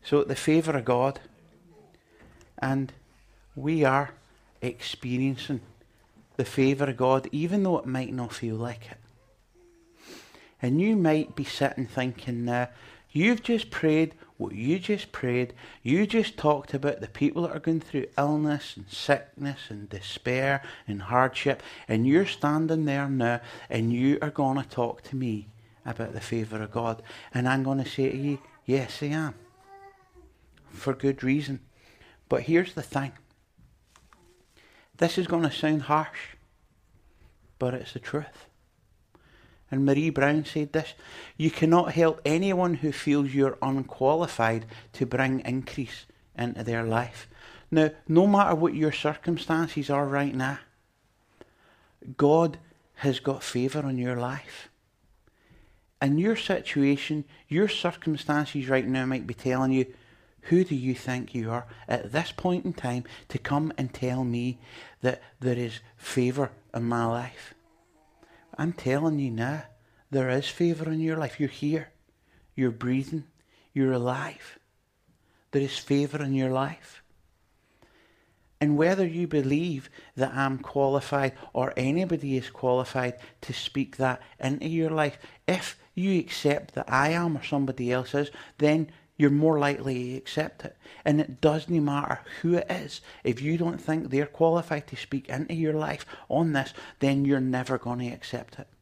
So the favour of God, and we are experiencing the favour of God, even though it might not feel like it. And you might be sitting thinking now, you've just prayed what you just prayed. You just talked about the people that are going through illness and sickness and despair and hardship. And you're standing there now and you are going to talk to me about the favour of God. And I'm going to say to you, yes, I am. For good reason. But here's the thing. This is going to sound harsh, but it's the truth. And Marie Brown said this, you cannot help anyone who feels you're unqualified to bring increase into their life. Now, no matter what your circumstances are right now, God has got favour on your life. And your situation, your circumstances right now might be telling you, who do you think you are at this point in time to come and tell me that there is favour in my life? I'm telling you now, there is favour in your life. You're here. You're breathing. You're alive. There is favour in your life. And whether you believe that I'm qualified or anybody is qualified to speak that into your life, if you accept that I am or somebody else is, then you're more likely to accept it. And it doesn't matter who it is. If you don't think they're qualified to speak into your life on this, then you're never going to accept it.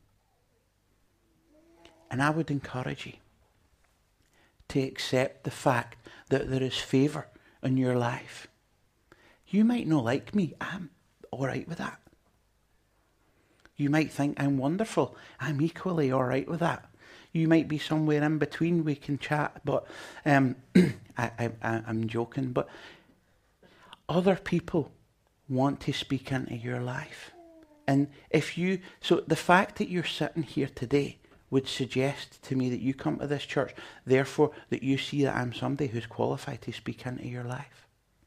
And I would encourage you to accept the fact that there is favour in your life. You might not like me. I'm all right with that. You might think I'm wonderful. I'm equally all right with that. You might be somewhere in between. We can chat, but I'm joking. But other people want to speak into your life. And so the fact that you're sitting here today would suggest to me that you come to this church, therefore that you see that I'm somebody who's qualified to speak into your life.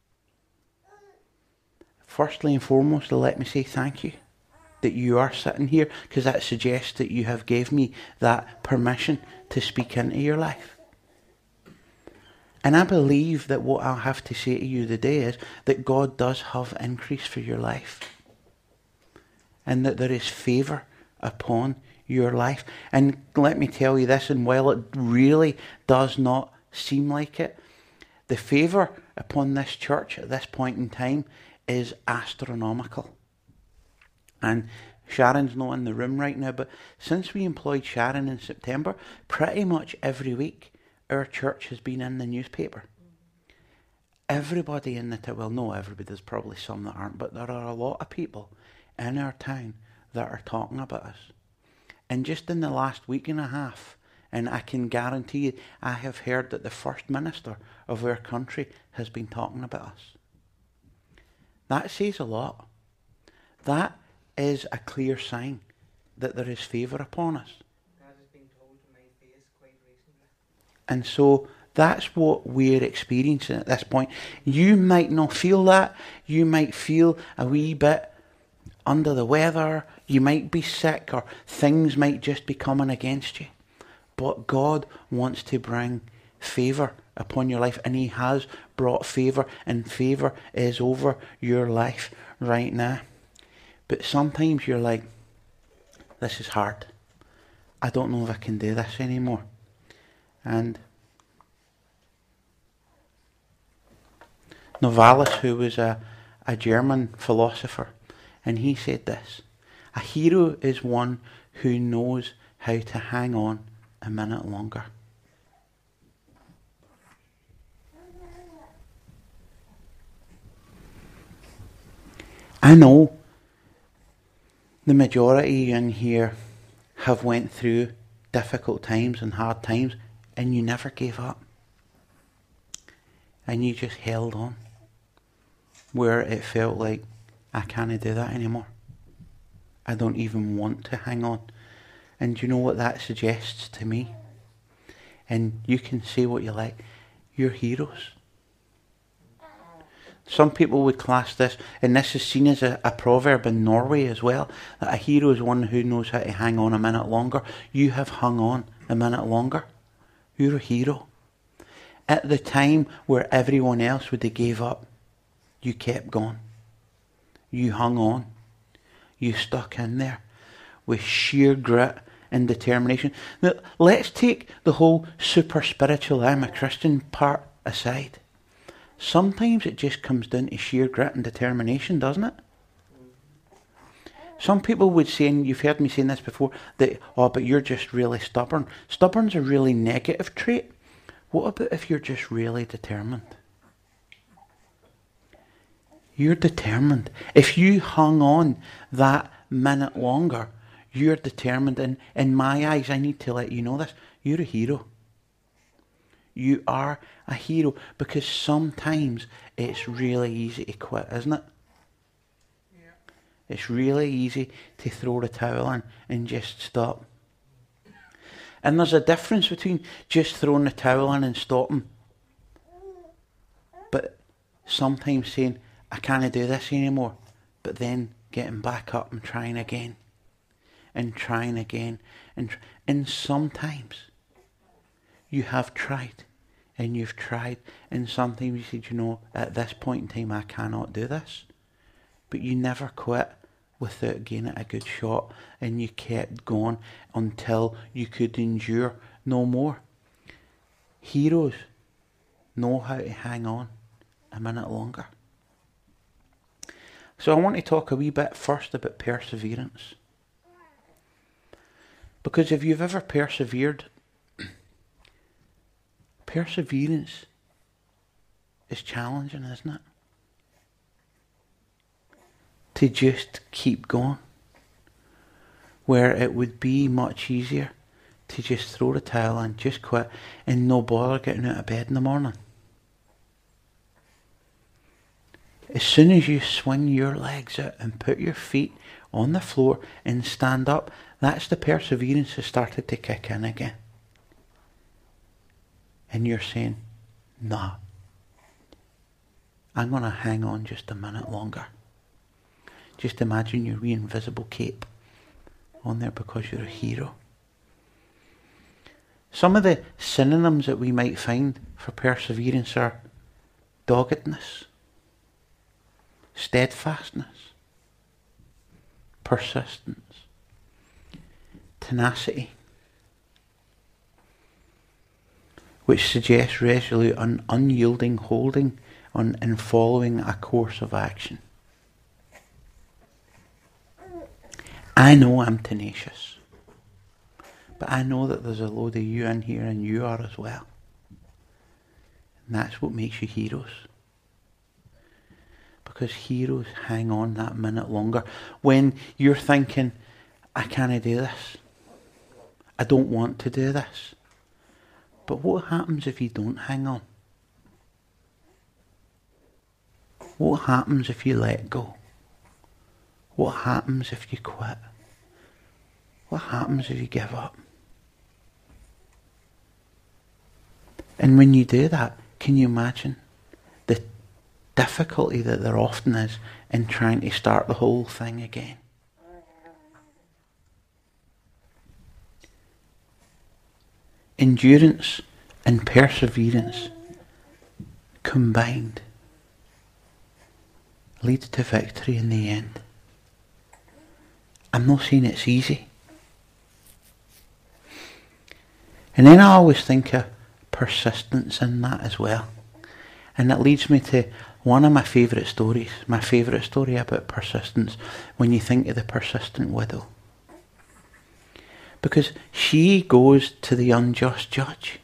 Firstly and foremost, let me say thank you that you are sitting here, because that suggests that you have gave me that permission to speak into your life. And I believe that what I'll have to say to you today is that God does have increase for your life. And that there is favour upon your life. And let me tell you this, and while it really does not seem like it, the favour upon this church at this point in time is astronomical. And Sharon's not in the room right now, but since we employed Sharon in September, pretty much every week our church has been in the newspaper. Everybody in the town, well, no everybody, there's probably some that aren't, but there are a lot of people in our town that are talking about us. And just in the last week and a half, and I can guarantee you, I have heard that the First Minister of our country has been talking about us. That says a lot. That is a clear sign that there is favour upon us. That has been told to my face quite recently. And so that's what we're experiencing at this point. You might not feel that. You might feel a wee bit under the weather. You might be sick, or things might just be coming against you. But God wants to bring favour upon your life, and He has brought favour, and favour is over your life right now. But sometimes you're like, this is hard. I don't know if I can do this anymore. And Novalis, who was a German philosopher, and he said this: a hero is one who knows how to hang on a minute longer. I know the majority in here have went through difficult times and hard times, and you never gave up. And you just held on, where it felt like, I can't do that anymore. I don't even want to hang on. And you know what that suggests to me? And you can say what you like. You're heroes. Some people would class this, and this is seen as a proverb in Norway as well, that a hero is one who knows how to hang on a minute longer. You have hung on a minute longer. You're a hero. At the time where everyone else would have gave up, you kept going. You hung on. You stuck in there with sheer grit and determination. Now, let's take the whole super spiritual I'm a Christian part aside. Sometimes it just comes down to sheer grit and determination, doesn't it? Some people would say, and you've heard me saying this before, that, oh, but you're just really stubborn. Stubborn's a really negative trait. What about if you're just really determined? You're determined. If you hung on that minute longer, you're determined. And in my eyes, I need to let you know this. You're a hero. You are a hero, because sometimes it's really easy to quit, isn't it? Yeah. It's really easy to throw the towel in and just stop. And there's a difference between just throwing the towel in and stopping, but sometimes saying, I can't do this anymore, but then getting back up and trying again, and trying again. And sometimes you have tried, and you've tried, and sometimes you said, you know, at this point in time I cannot do this. But you never quit without giving it a good shot, and you kept going until you could endure no more. Heroes know how to hang on a minute longer. So I want to talk a wee bit first about perseverance. Because if you've ever persevered, perseverance is challenging, isn't it? To just keep going, where it would be much easier to just throw the towel in, just quit, and no bother getting out of bed in the morning. As soon as you swing your legs out and put your feet on the floor and stand up, that's the perseverance that started to kick in again. And you're saying, nah, I'm going to hang on just a minute longer. Just imagine your wee invisible cape on there because you're a hero. Some of the synonyms that we might find for perseverance are doggedness, steadfastness, persistence, tenacity, which suggests resolute and unyielding holding on and following a course of action. I know I'm tenacious, but I know that there's a load of you in here, and you are as well. And that's what makes you heroes. Because heroes hang on that minute longer. When you're thinking, I can't do this. I don't want to do this. But what happens if you don't hang on? What happens if you let go? What happens if you quit? What happens if you give up? And when you do that, can you imagine the difficulty that there often is in trying to start the whole thing again? Endurance and perseverance combined lead to victory in the end. I'm not saying it's easy. And then I always think of persistence in that as well. And that leads me to one of my favourite stories. My favourite story about persistence, when you think of the persistent widow. Because she goes to the unjust judge.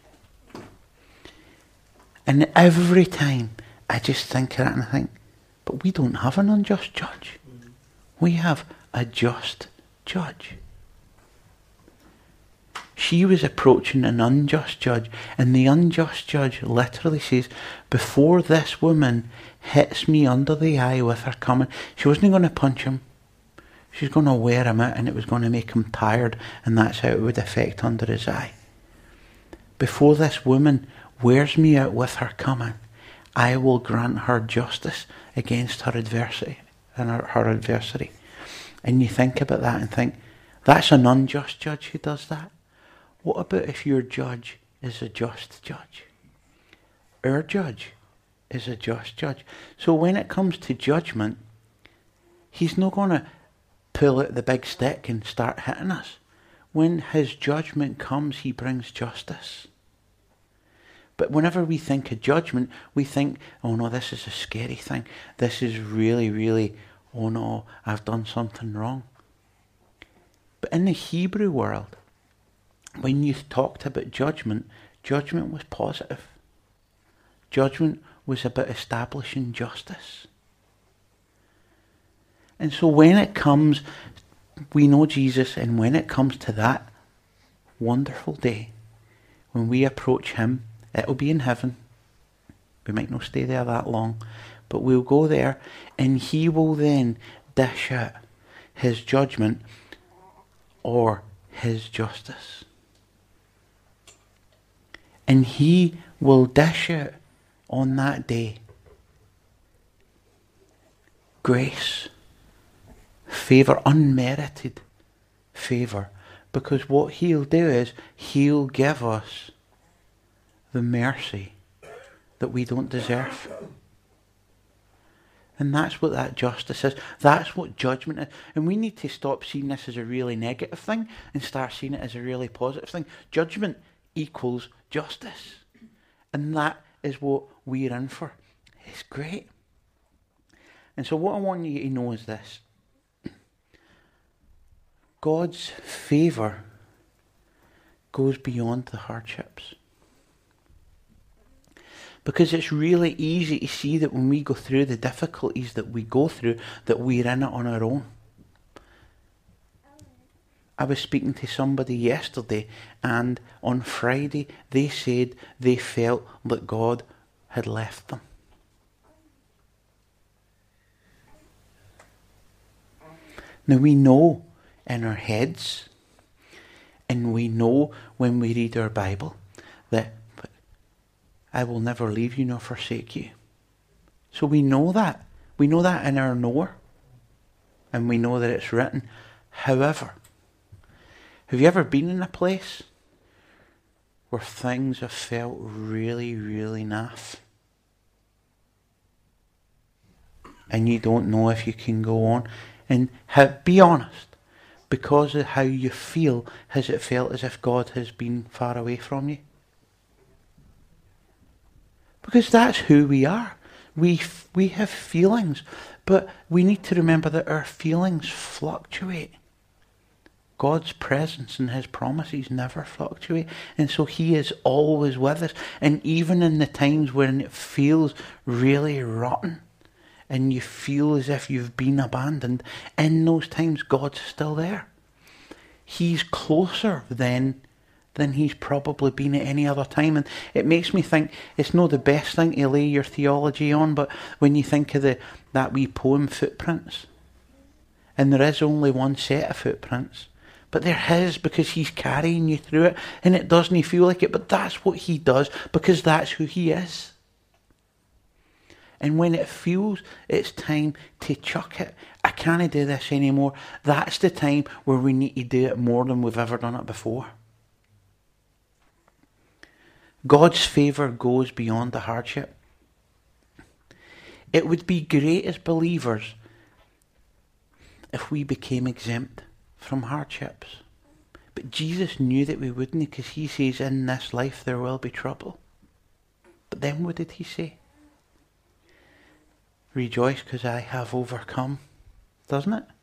And every time I just think of that and I think, but we don't have an unjust judge. We have a just judge. She was approaching an unjust judge, and the unjust judge literally says, before this woman hits me under the eye with her coming, she wasn't going to punch him. She was going to wear him out, and it was going to make him tired, and that's how it would affect under his eye. Before this woman wears me out with her coming, I will grant her justice against her adversary and her adversary. And you think about that and think, that's an unjust judge who does that. What about if your judge is a just judge? our judge is a just judge. So when it comes to judgment, he's not going to pull out the big stick and start hitting us. When his judgment comes, he brings justice. But whenever we think of judgment, we think, oh no, this is a scary thing. This is really, really, oh no, I've done something wrong. But in the Hebrew world, when you talked about judgment, judgment was positive. Judgment was about establishing justice. And so when it comes, we know Jesus, and when it comes to that wonderful day, when we approach him, it'll be in heaven. We might not stay there that long, but we'll go there, and he will then dish out his judgment or his justice. And he will dish out on that day grace, favour, unmerited favour. Because what he'll do is he'll give us the mercy that we don't deserve. And that's what that justice is. That's what judgment is. And we need to stop seeing this as a really negative thing and start seeing it as a really positive thing. Judgment equals justice. And that is what we're in for. It's great. And so what I want you to know is this. God's favour goes beyond the hardships. Because it's really easy to see that when we go through the difficulties that we go through, that we're in it on our own. I was speaking to somebody yesterday, and on Friday they said they felt that God had left them. Now we know in our heads, and we know when we read our Bible, that I will never leave you nor forsake you. So we know that. We know that in our knower. And we know that it's written. However, have you ever been in a place where things have felt really, really naff? And you don't know if you can go on? And be honest. Because of how you feel, has it felt as if God has been far away from you? Because that's who we are. We have feelings, but we need to remember that our feelings fluctuate. God's presence and his promises never fluctuate. And so he is always with us. And even in the times when it feels really rotten and you feel as if you've been abandoned, in those times God's still there. He's closer than he's probably been at any other time. And it makes me think it's not the best thing to lay your theology on, but when you think of that wee poem, Footprints, and there is only one set of footprints, but they're his because he's carrying you through it, and it doesn't feel like it, but that's what he does because that's who he is. And when it feels it's time to chuck it, I can't do this anymore, that's the time where we need to do it more than we've ever done it before. God's favour goes beyond the hardship. It would be great as believers if we became exempt from hardships. But Jesus knew that we wouldn't, because he says in this life there will be trouble. But then what did he say? Rejoice because I have overcome. Doesn't it?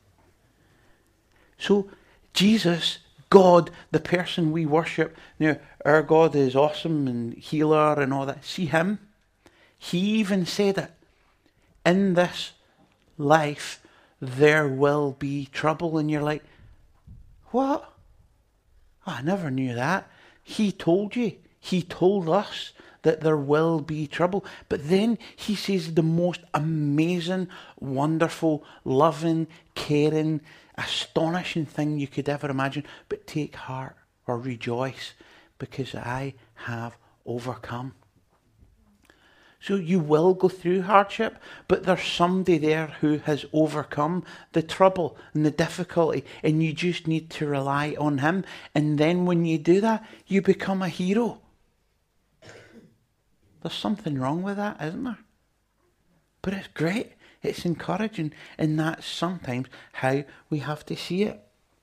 So Jesus, God, the person we worship, now our God is awesome and healer and all that. See him? He even said it. In this life there will be trouble. And you're like, what? Oh, I never knew that. He told you. He told us that there will be trouble. But then he says the most amazing, wonderful, loving, caring, astonishing thing you could ever imagine. But take heart or rejoice because I have overcome. So you will go through hardship, but there's somebody there who has overcome the trouble and the difficulty, and you just need to rely on him. And then when you do that, you become a hero. There's something wrong with that, isn't there? But it's great. It's encouraging. And that's sometimes how we have to see it.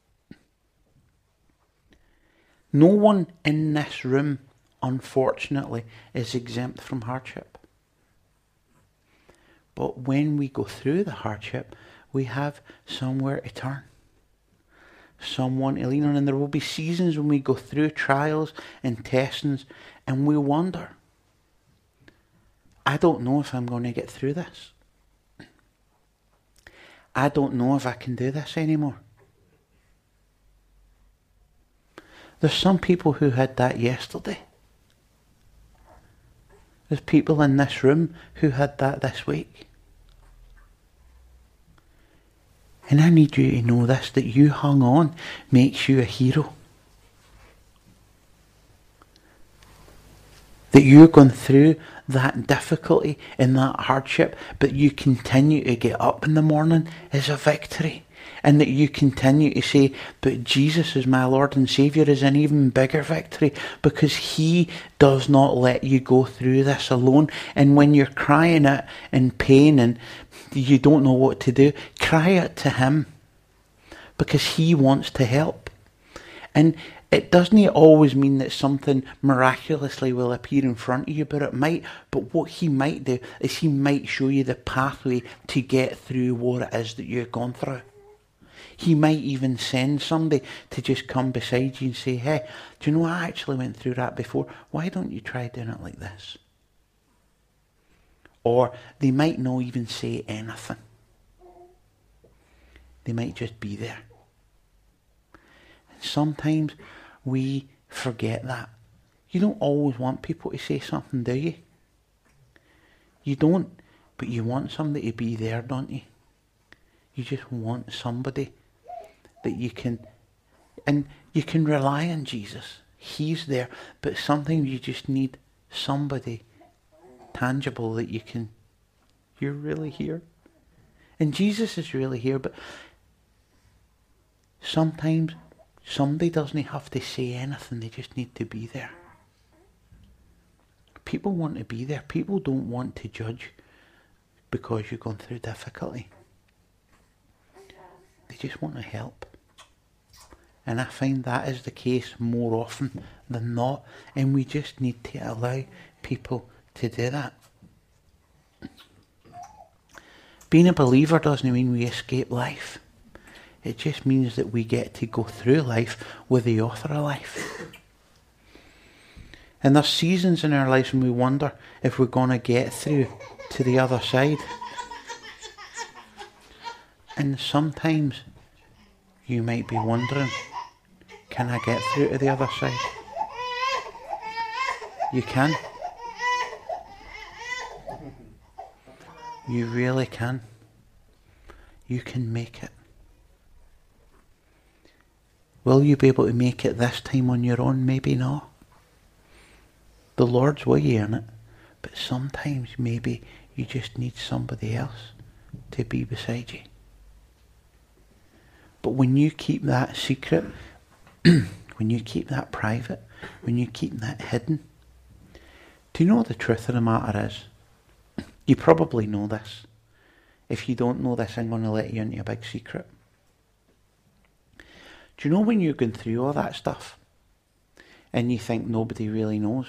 No one in this room, unfortunately, is exempt from hardship. But when we go through the hardship, we have somewhere to turn. Someone to lean on. And there will be seasons when we go through trials and testings and we wonder, I don't know if I'm going to get through this. I don't know if I can do this anymore. There's some people who had that yesterday. There's people in this room who had that this week. And I need you to know this, that you hung on makes you a hero. That you're going through that difficulty and that hardship, but you continue to get up in the morning is a victory. And that you continue to say, but Jesus is my Lord and Saviour is an even bigger victory, because He does not let you go through this alone. And when you're crying it in pain and you don't know what to do, cry it to Him, because He wants to help. And it doesn't always mean that something miraculously will appear in front of you, but it might. But what He might do is He might show you the pathway to get through what it is that you've gone through. He might even send somebody to just come beside you and say, hey, do you know I actually went through that before? Why don't you try doing it like this? Or they might not even say anything. They might just be there. And sometimes we forget that. You don't always want people to say something, do you? You don't, but you want somebody to be there, don't you? You just want somebody that you can, and you can rely on Jesus. He's there, but sometimes you just need somebody tangible that you're really here. And Jesus is really here, but sometimes somebody doesn't have to say anything, they just need to be there. People want to be there. People don't want to judge because you're going through difficulty. They just want to help. And I find that is the case more often than not. And we just need to allow people to do that. Being a believer doesn't mean we escape life. It just means that we get to go through life with the author of life. And there's seasons in our lives when we wonder if we're going to get through to the other side. And sometimes you might be wondering, can I get through to the other side? You can. You really can. You can make it. Will you be able to make it this time on your own? Maybe not. The Lord's with you in it. But sometimes maybe you just need somebody else to be beside you. But when you keep that secret, when you keep that private, when you keep that hidden, do you know what the truth of the matter is? You probably know this. If you don't know this, I'm going to let you into a big secret. Do you know when you're going through all that stuff and you think nobody really knows?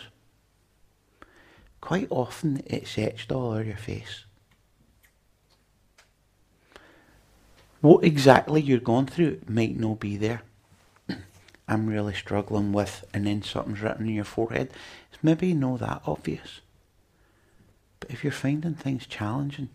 Quite often it's etched all over your face. What exactly you're going through might not be there. I'm really struggling with, and then something's written on your forehead. It's maybe not that obvious. But if you're finding things challenging,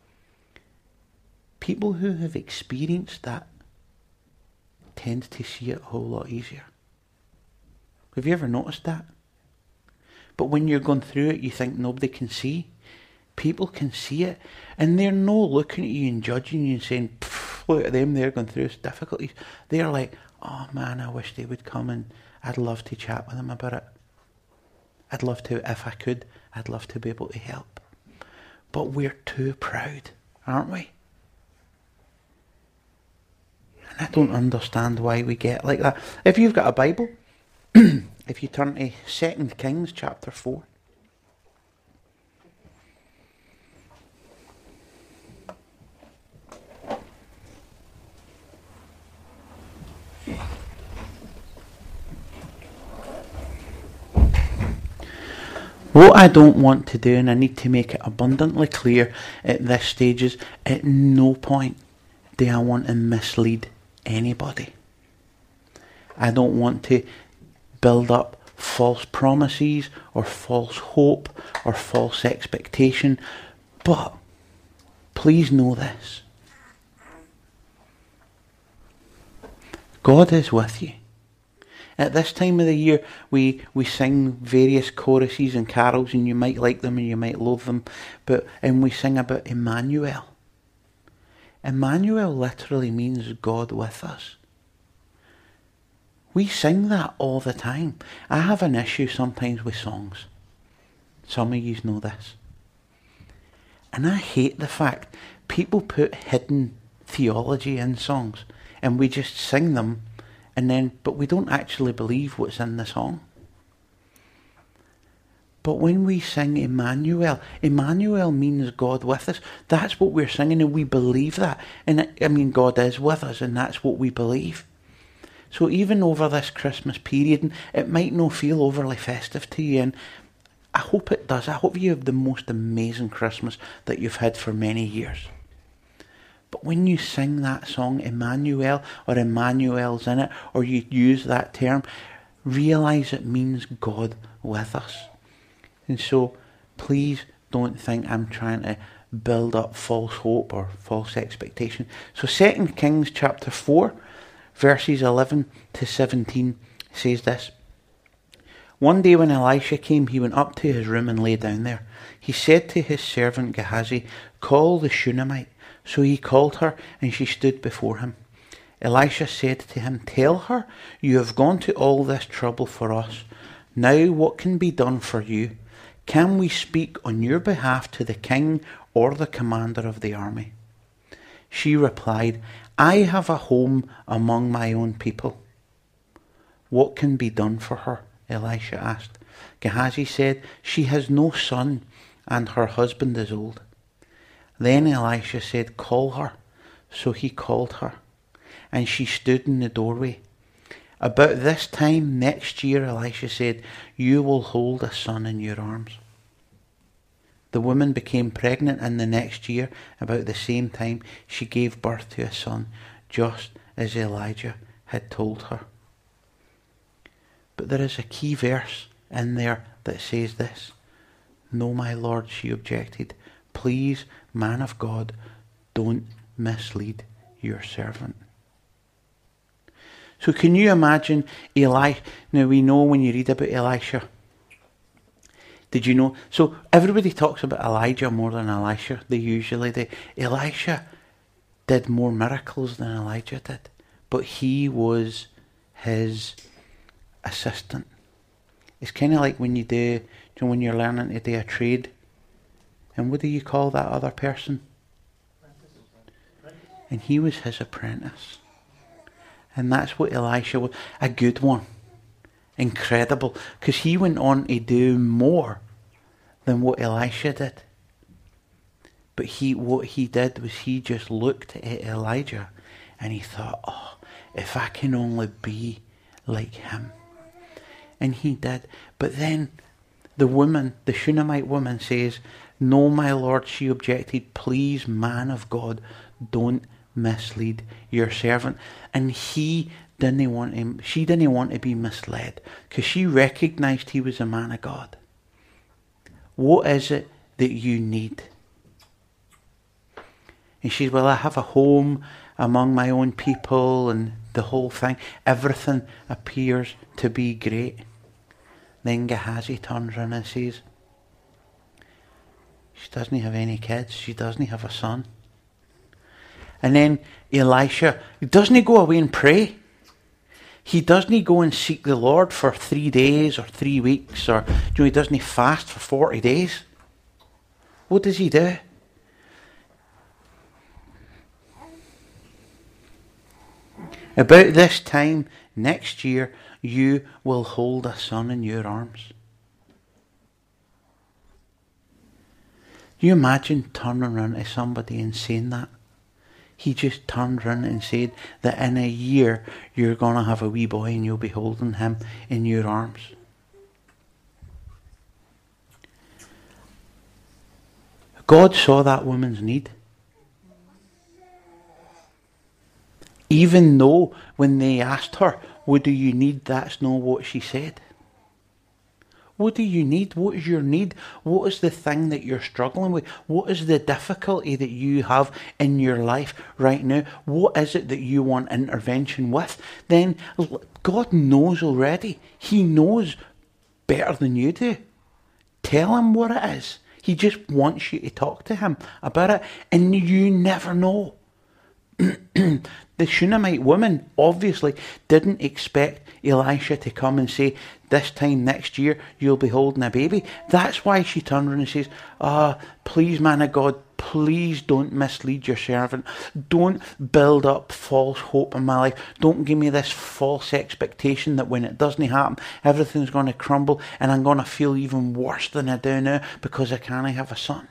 people who have experienced that tend to see it a whole lot easier. Have you ever noticed that? But when you're going through it, you think nobody can see. People can see it, and they're not looking at you and judging you and saying, look at them, they're going through difficulties. They're like, oh man, I wish they would come and I'd love to chat with them about it. I'd love to, if I could, I'd love to be able to help. But we're too proud, aren't we? And I don't understand why we get like that. If you've got a Bible, if you turn to 2 Kings chapter 4. What I don't want to do, and I need to make it abundantly clear at this stage, is at no point do I want to mislead anybody. I don't want to build up false promises or false hope or false expectation. But please know this. God is with you. At this time of the year, we sing various choruses and carols, and you might like them and you might loathe them, and we sing about Emmanuel. Emmanuel literally means God with us. We sing that all the time. I have an issue sometimes with songs. Some of you know this. And I hate the fact people put hidden theology in songs, and we just sing them, but we don't actually believe what's in the song. But when we sing Emmanuel, Emmanuel means God with us. That's what we're singing, and we believe that. And God is with us, and that's what we believe. So even over this Christmas period, and it might not feel overly festive to you, and I hope it does. I hope you have the most amazing Christmas that you've had for many years. But when you sing that song, Emmanuel, or Emmanuel's in it, or you use that term, realise it means God with us. And so, please don't think I'm trying to build up false hope or false expectation. So 2 Kings chapter 4, verses 11 to 17 says this. One day when Elisha came, he went up to his room and lay down there. He said to his servant Gehazi, "Call the Shunammite." So he called her, and she stood before him. Elisha said to him, "Tell her, you have gone to all this trouble for us. Now what can be done for you? Can we speak on your behalf to the king or the commander of the army?" She replied, "I have a home among my own people." "What can be done for her?" Elisha asked. Gehazi said, "She has no son, and her husband is old." Then Elisha said, "Call her." So he called her, and she stood in the doorway. "About this time next year," Elisha said, "you will hold a son in your arms." The woman became pregnant, and the next year, about the same time, she gave birth to a son, just as Elijah had told her. But there is a key verse in there that says this. "No, my Lord," she objected. "Please, man of God, don't mislead your servant." So can you imagine Elisha? Now we know when you read about Elisha. Did you know? So everybody talks about Elijah more than Elisha. They usually do. Elisha did more miracles than Elijah did. But he was his assistant. It's kind of like when when you're learning to do a trade. And what do you call that other person? And he was his apprentice. And that's what Elisha was. A good one. Incredible. Because he went on to do more than what Elisha did. But what he did was he just looked at Elijah and he thought, "Oh, if I can only be like him." And he did. But then the woman, the Shunammite woman, says, "No, my Lord," she objected. "Please, man of God, don't mislead your servant." And she didn't want to be misled, because she recognized he was a man of God. What is it that you need? And she said, "Well, I have a home among my own people," and the whole thing. Everything appears to be great. Then Gehazi turns around and says, "She doesn't have any kids. She doesn't have a son." And then Elisha, doesn't he go away and pray? He doesn't go and seek the Lord for 3 days or 3 weeks, or he doesn't fast for 40 days. What does he do? "About this time next year, you will hold a son in your arms." You imagine turning around to somebody and saying that? He just turned around and said that in a year you're going to have a wee boy and you'll be holding him in your arms. God saw that woman's need. Even though when they asked her, what do you need? That's not what she said. What do you need? What is your need? What is the thing that you're struggling with? What is the difficulty that you have in your life right now? What is it that you want intervention with? Then God knows already. He knows better than you do. Tell him what it is. He just wants you to talk to him about it. And you never know. The Shunammite woman obviously didn't expect Elisha to come and say, this time next year you'll be holding a baby. That's why she turned around and says, please, man of God, please don't mislead your servant. Don't build up false hope in my life. Don't give me this false expectation that when it doesn't happen, everything's going to crumble and I'm going to feel even worse than I do now because I can't have a son.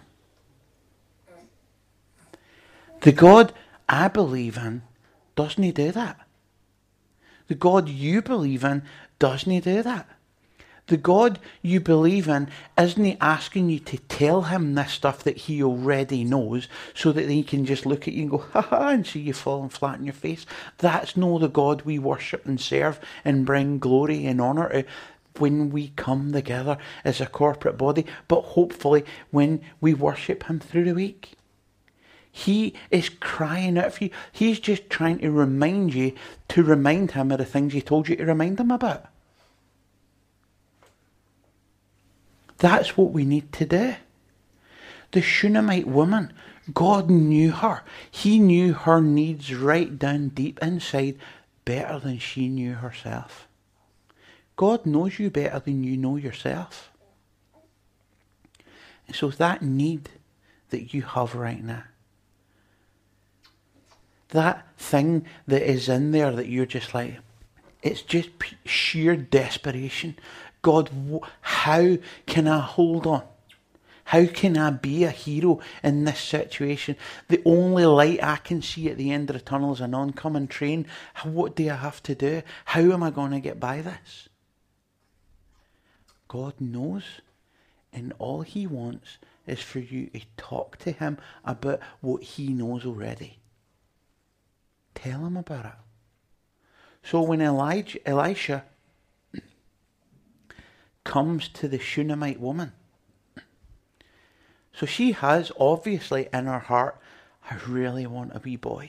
The God I believe in, doesn't he do that? The God you believe in, doesn't he do that? The God you believe in, isn't he asking you to tell him this stuff that he already knows so that he can just look at you and go, ha ha, and see you falling flat on your face? That's not the God we worship and serve and bring glory and honour to when we come together as a corporate body, but hopefully when we worship him through the week. He is crying out for you. He's just trying to remind you to remind him of the things he told you to remind him about. That's what we need to do. The Shunammite woman, God knew her. He knew her needs right down deep inside better than she knew herself. God knows you better than you know yourself. And so that need that you have right now, that thing that is in there that you're just like, it's just sheer desperation. God, how can I hold on? How can I be a hero in this situation? The only light I can see at the end of the tunnel is an oncoming train. What do I have to do? How am I going to get by this? God knows, and all he wants is for you to talk to him about what he knows already. Tell him about it. So when Elisha comes to the Shunammite woman, so she has obviously in her heart, I really want a wee boy.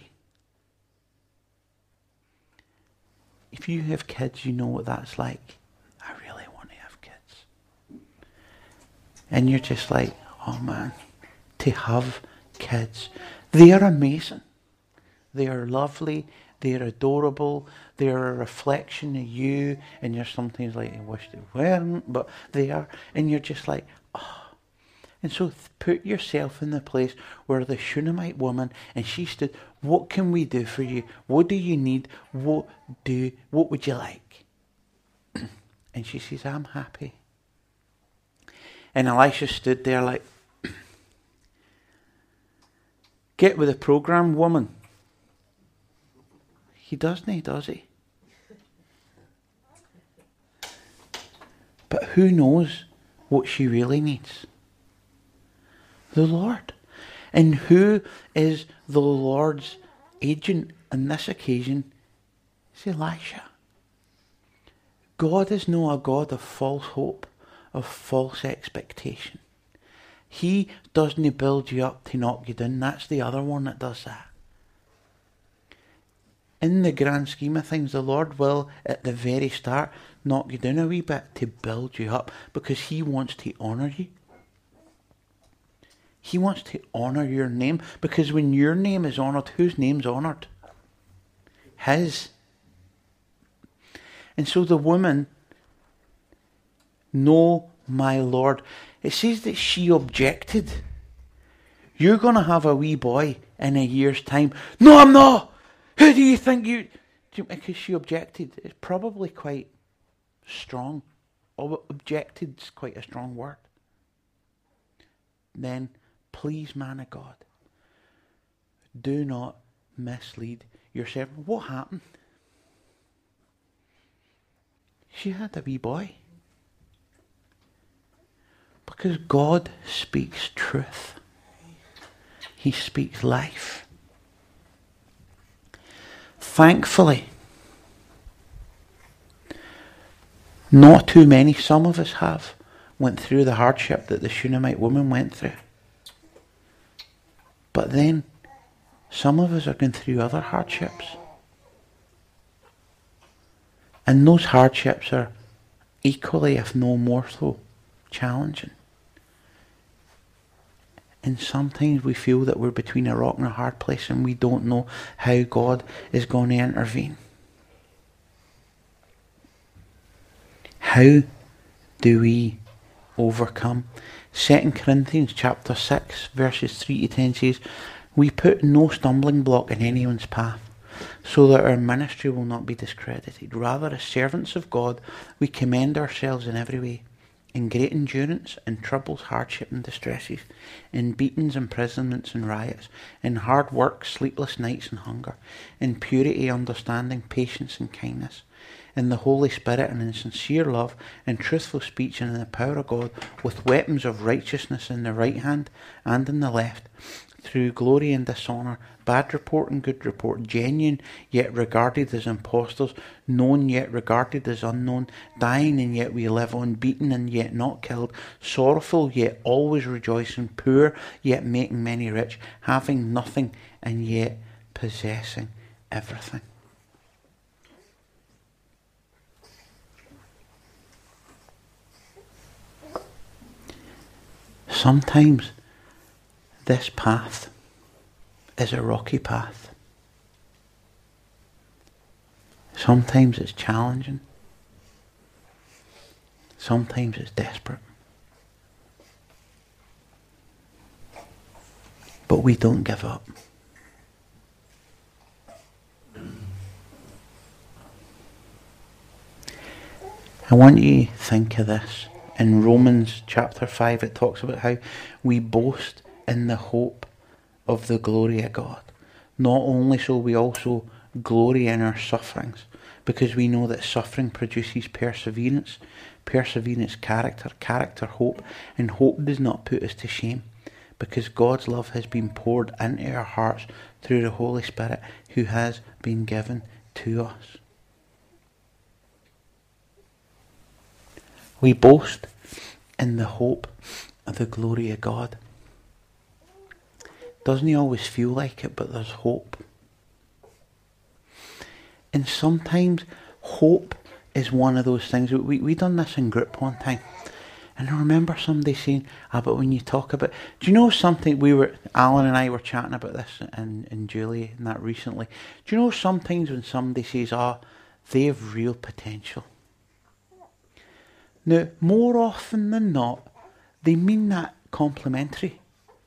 If you have kids, you know what that's like. I really want to have kids. And you're just like, oh man, to have kids. They are amazing. They are lovely, they are adorable, they are a reflection of you, and you're sometimes like, I wish they weren't, but they are, and you're just like, oh. And so put yourself in the place where the Shunammite woman, and she stood, what can we do for you? What do you need? What would you like? And she says, I'm happy. And Elisha stood there like, get with the program, woman. He doesn't, does he? But who knows what she really needs? The Lord. And who is the Lord's agent on this occasion? It's Elisha. God is not a God of false hope, of false expectation. He doesn't build you up to knock you down. That's the other one that does that. In the grand scheme of things, the Lord will, at the very start, knock you down a wee bit to build you up because he wants to honour you. He wants to honour your name because when your name is honoured, whose name's honoured? His. And so the woman, no, my Lord, it says that she objected. You're going to have a wee boy in a year's time. No, I'm not. Who do you think you... Because she objected. It's probably quite strong. Objected is quite a strong word. Then, please, man of God, do not mislead your servant. What happened? She had a wee boy. Because God speaks truth. He speaks life. Thankfully, not too many, some of us have, went through the hardship that the Shunammite woman went through. But then, some of us are going through other hardships. And those hardships are equally, if no more so, challenging. And sometimes we feel that we're between a rock and a hard place and we don't know how God is going to intervene. How do we overcome? 2 Corinthians chapter 6 verses 3 to 10 says, "We put no stumbling block in anyone's path, so that our ministry will not be discredited. Rather, as servants of God, we commend ourselves in every way, in great endurance, in troubles, hardship and distresses, in beatings, imprisonments and riots, in hard work, sleepless nights and hunger, in purity, understanding, patience and kindness, in the Holy Spirit and in sincere love, in truthful speech and in the power of God, with weapons of righteousness in the right hand and in the left, through glory and dishonour, bad report and good report, genuine yet regarded as impostors, known yet regarded as unknown, dying and yet we live on, beaten and yet not killed, sorrowful yet always rejoicing, poor yet making many rich, having nothing and yet possessing everything." Sometimes this path is a rocky path. Sometimes it's challenging. Sometimes it's desperate. But we don't give up. I want you to think of this. In Romans chapter 5 it talks about how we boast in the hope of the glory of God. Not only so, we also glory in our sufferings, because we know that suffering produces perseverance, perseverance character, character hope, and hope does not put us to shame, because God's love has been poured into our hearts through the Holy Spirit who has been given to us. We boast in the hope of the glory of God. Doesn't he always feel like it, but there's hope. And sometimes hope is one of those things. We done this in group one time. And I remember somebody saying, but when you talk about... Do you know something? Alan and I were chatting about this and Julie and that recently. Do you know sometimes when somebody says, they have real potential? Now, more often than not, they mean that complimentary.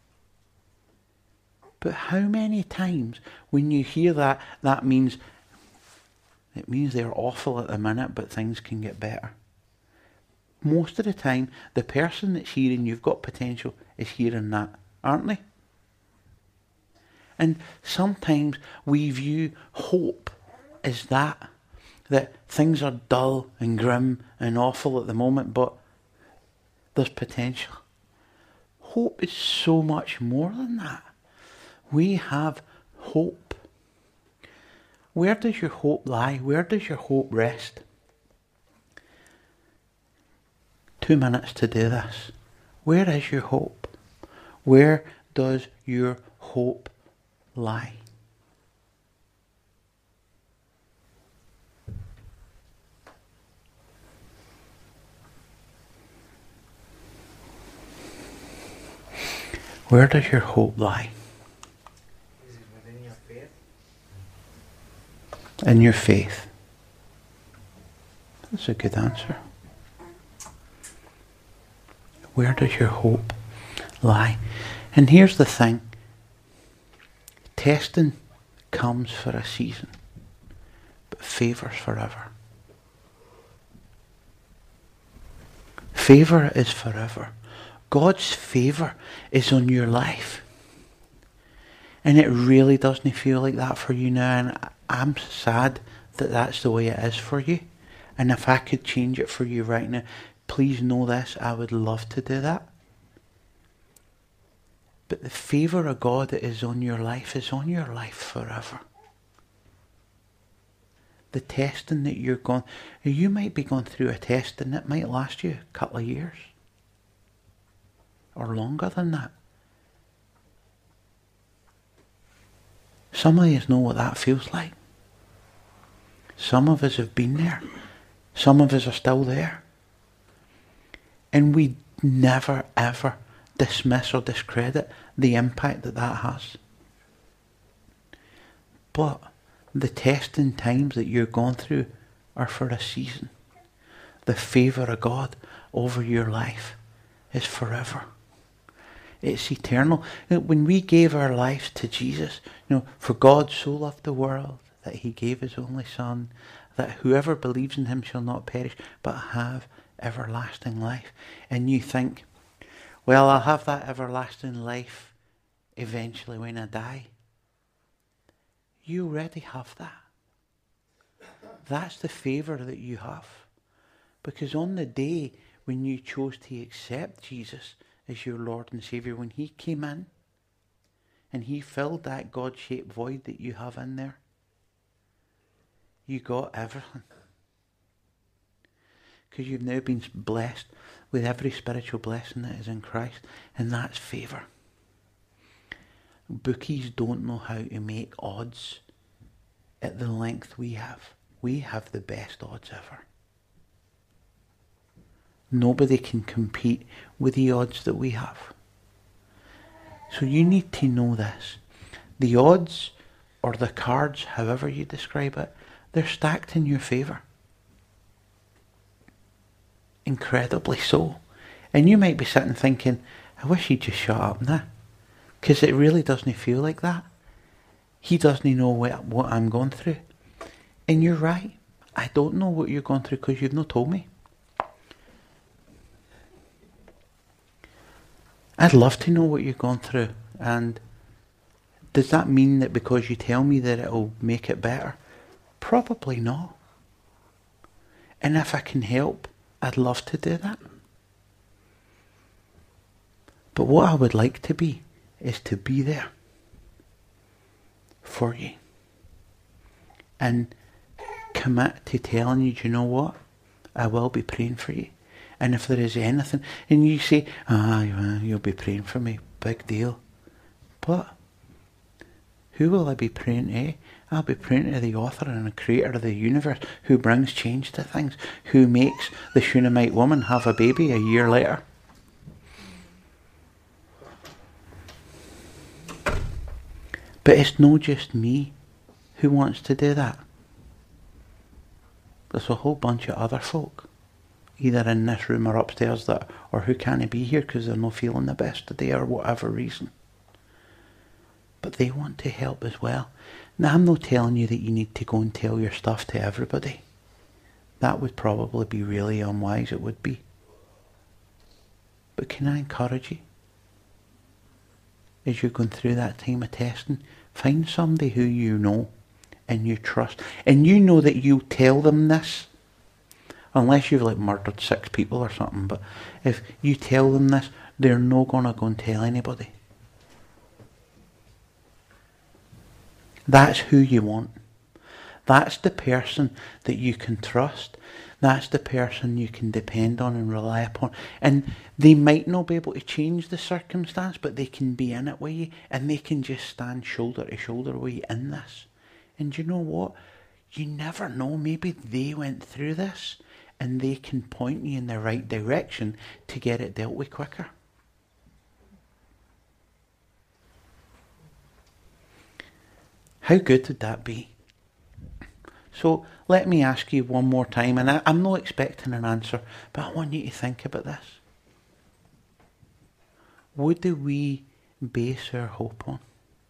But how many times when you hear that, it means they're awful at the minute, but things can get better. Most of the time, the person that's hearing you've got potential is hearing that, aren't they? And sometimes we view hope as that things are dull and grim and awful at the moment, but there's potential. Hope is so much more than that. We have hope. Where does your hope lie? Where does your hope rest? 2 minutes to do this. Where is your hope? Where does your hope lie? Where does your hope lie? Is it within your faith? In your faith. That's a good answer. Where does your hope lie? And here's the thing. Testing comes for a season, but favour's forever. Favour is forever. God's favour is on your life. And it really doesn't feel like that for you now. And I'm sad that that's the way it is for you. And if I could change it for you right now, please know this, I would love to do that. But the favour of God that is on your life is on your life forever. The testing that you're going, you might be going through a test and it might last you a couple of years. Or longer than that. Some of us know what that feels like. Some of us have been there. Some of us are still there. And we never ever dismiss or discredit the impact that that has. But the testing times that you're going through are for a season. The favour of God over your life is forever. It's eternal. When we gave our lives to Jesus, for God so loved the world that he gave his only Son, that whoever believes in him shall not perish, but have everlasting life. And you think, well, I'll have that everlasting life eventually when I die. You already have that. That's the favour that you have. Because on the day when you chose to accept Jesus as your Lord and Saviour, when he came in and he filled that God-shaped void that you have in there, you got everything. Because you've now been blessed with every spiritual blessing that is in Christ, and that's favour. Bookies don't know how to make odds at the length we have. We have the best odds ever. Nobody can compete with the odds that we have. So you need to know this. The odds, or the cards, however you describe it, they're stacked in your favour. Incredibly so. And you might be sitting thinking, I wish he'd just shut up now. Because it really doesn't feel like that. He doesn't know what I'm going through. And you're right. I don't know what you're going through because you've not told me. I'd love to know what you're going through. And does that mean that because you tell me that it'll make it better? Probably not. And if I can help, I'd love to do that. But what I would like to be is to be there for you. And commit to telling you, do you know what? I will be praying for you. And if there is anything, and you say, you'll be praying for me, big deal. But who will I be praying to? I'll be praying to the author and the creator of the universe, who brings change to things, who makes the Shunammite woman have a baby a year later. But it's not just me who wants to do that. There's a whole bunch of other folk, either in this room or upstairs, or who can't be here because they're not feeling the best today or whatever reason. But they want to help as well. Now, I'm not telling you that you need to go and tell your stuff to everybody. That would probably be really unwise, it would be. But can I encourage you? As you're going through that time of testing, find somebody who you know and you trust. And you know that you tell them this. Unless you've murdered 6 people or something. But if you tell them this, they're not going to go and tell anybody. That's who you want. That's the person that you can trust. That's the person you can depend on and rely upon. And they might not be able to change the circumstance, but they can be in it with you, and they can just stand shoulder to shoulder with you in this. And you know what? You never know. Maybe they went through this, and they can point you in the right direction to get it dealt with quicker. How good would that be? So let me ask you one more time, and I'm not expecting an answer, but I want you to think about this. What do we base our hope on?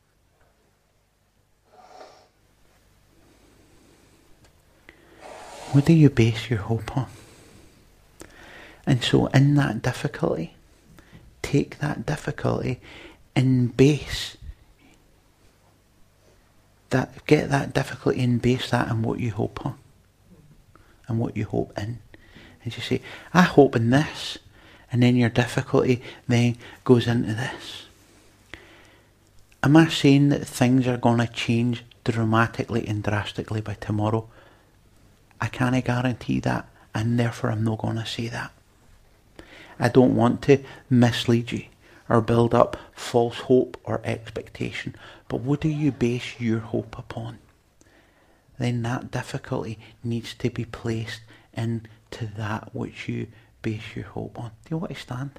What do you base your hope on? And so in that difficulty, take that difficulty and get that difficulty and base that on what you hope on and what you hope in. And you say, I hope in this, and then your difficulty then goes into this. Am I saying that things are going to change dramatically and drastically by tomorrow? I can't guarantee that, and therefore I'm not going to say that. I don't want to mislead you or build up false hope or expectation. But what do you base your hope upon? Then that difficulty needs to be placed into that which you base your hope on. Do you want to stand?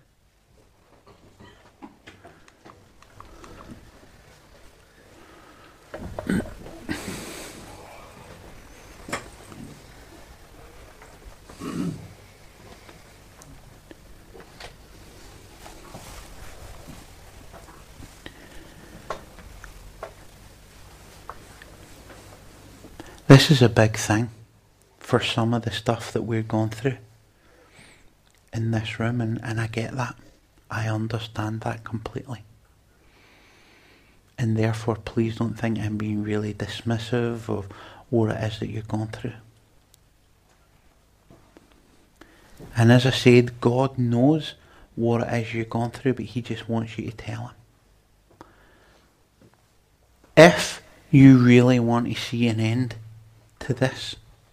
This is a big thing for some of the stuff that we're going through in this room, and I get that. I understand that completely. And therefore, please don't think I'm being really dismissive of what it is that you're going through. And as I said, God knows what it is you're going through, but He just wants you to tell Him. If you really want to see an end to this,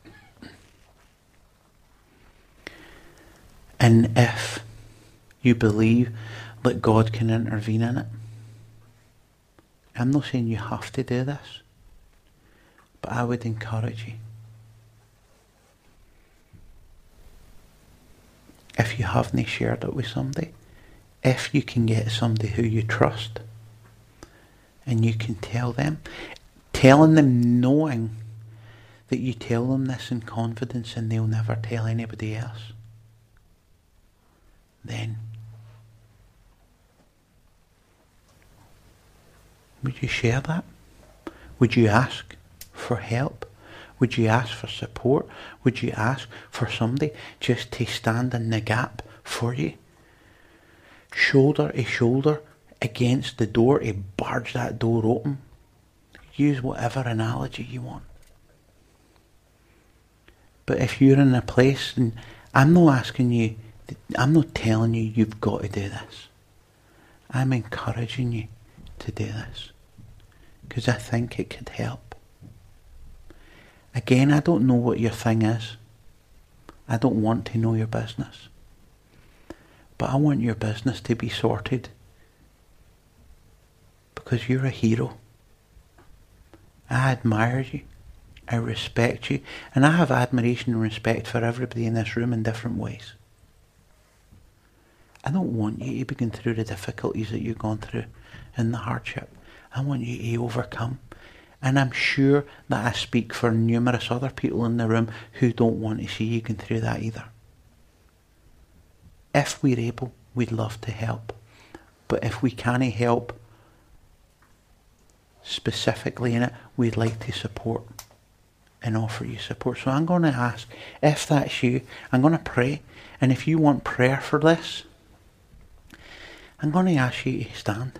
and if you believe that God can intervene in it, I'm not saying you have to do this, but I would encourage you. If you haven't shared it with somebody, if you can get somebody who you trust, and you can tell them, telling them knowing that you tell them this in confidence and they'll never tell anybody else, then would you share that? Would you ask for help? Would you ask for support? Would you ask for somebody just to stand in the gap for you? Shoulder to shoulder against the door to barge that door open. Use whatever analogy you want. But if you're in a place, and I'm not asking you, I'm not telling you you've got to do this. I'm encouraging you to do this, because I think it could help. Again, I don't know what your thing is. I don't want to know your business. But I want your business to be sorted, because you're a hero. I admire you. I respect you. And I have admiration and respect for everybody in this room in different ways. I don't want you to be going through the difficulties that you're going through and the hardship. I want you to overcome. And I'm sure that I speak for numerous other people in the room who don't want to see you going through that either. If we're able, we'd love to help. But if we can't help specifically in it, we'd like to support and offer you support. So I'm going to ask, if that's you, I'm going to pray. And if you want prayer for this, I'm going to ask you to stand.